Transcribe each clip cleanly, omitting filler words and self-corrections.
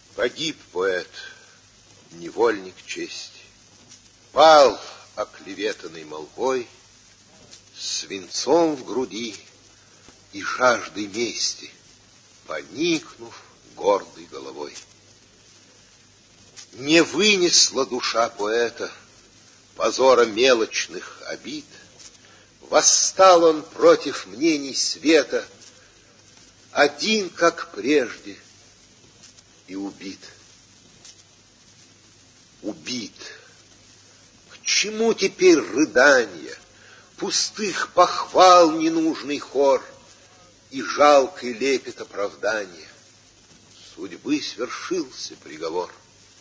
Погиб поэт, невольник чести, пал оклеветанный молвой, свинцом в груди и жаждой мести, поникнув гордой головой. Не вынесла душа поэта позора мелочных обид, восстал он против мнений света, один, как прежде, и убит. Убит. К чему теперь рыдания, пустых похвал ненужный хор и жалкий лепет оправдания? Судьбы свершился приговор.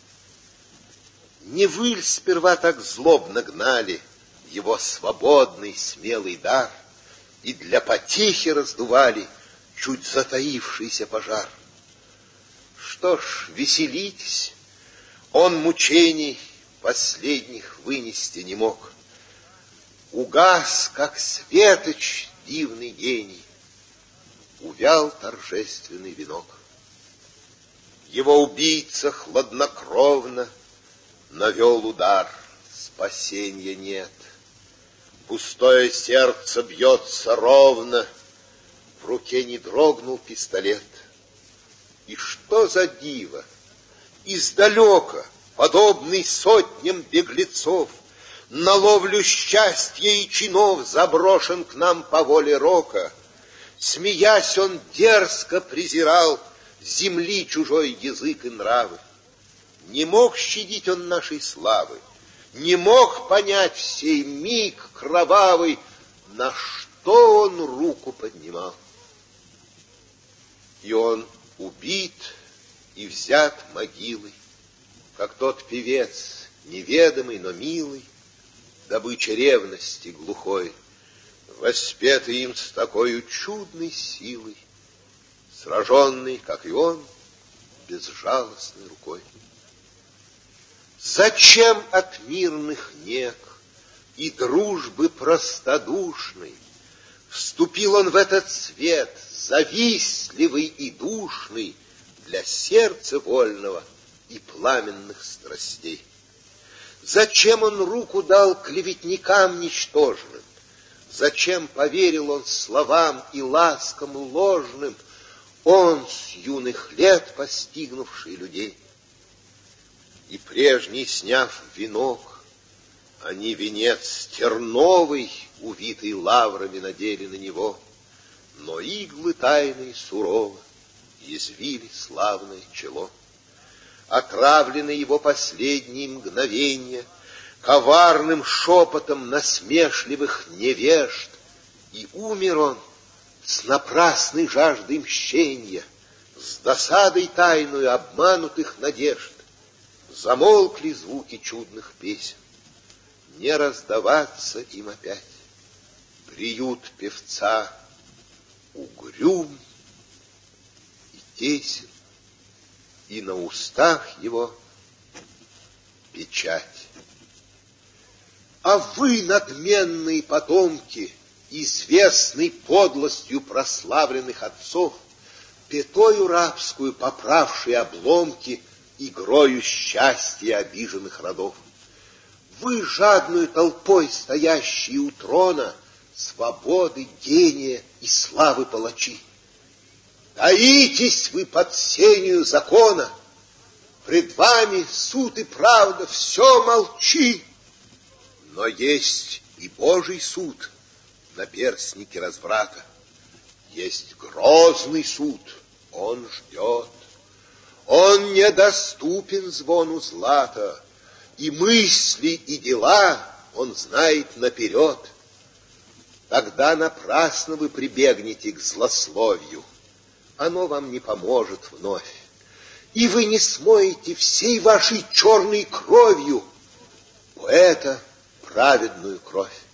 Не выль сперва так злобно гнали его свободный смелый дар и для потехи раздували чуть затаившийся пожар. Что ж, веселитесь, он мучений последних вынести не мог. Угас, как светоч, дивный гений, увял торжественный венок. Его убийца хладнокровно навел удар, спасенья нет. Пустое сердце бьется ровно, в руке не дрогнул пистолет. И что за диво! Издалека, подобный сотням беглецов, на ловлю счастья и чинов заброшен к нам по воле рока. Смеясь, он дерзко презирал земли чужой язык и нравы. Не мог щадить он нашей славы, не мог понять в сей миг кровавый, на что он руку поднимал. И он убит и взят могилой, как тот певец, неведомый, но милый, добыча ревности глухой, воспетый им с такой чудной силой, сраженный, как и он, безжалостной рукой. Зачем от мирных нег и дружбы простодушной вступил он в этот свет, завистливый и душный, для сердца вольного и пламенных страстей? Зачем он руку дал клеветникам ничтожным? Зачем поверил он словам и ласкам ложным, он, с юных лет постигнувший людей? И прежний, сняв венок, они венец терновый, увитый лаврами, надели на него, но иглы тайные сурово язвили славное чело. Отравлены его последние мгновенья коварным шепотом насмешливых невежд, и умер он с напрасной жаждой мщенья, с досадой тайную обманутых надежд. Замолкли звуки чудных песен, не раздаваться им опять. Приют певца угрюм и тесен, и на устах его печать. А вы, надменные потомки, известной подлостью прославленных отцов, пятою рабскую поправшие обломки, игрою счастья обиженных родов, вы, жадную толпой стоящие у трона, свободы, гения и славы палачи, таитесь вы под сенью закона, пред вами суд и правда, все молчи. Но есть и Божий суд, наперстники разврата, есть грозный суд, он ждет. Он недоступен звону злата, и мысли, и дела он знает наперед. Тогда напрасно вы прибегнете к злословию, оно вам не поможет вновь, и вы не смоете всей вашей черной кровью поэта праведную кровь.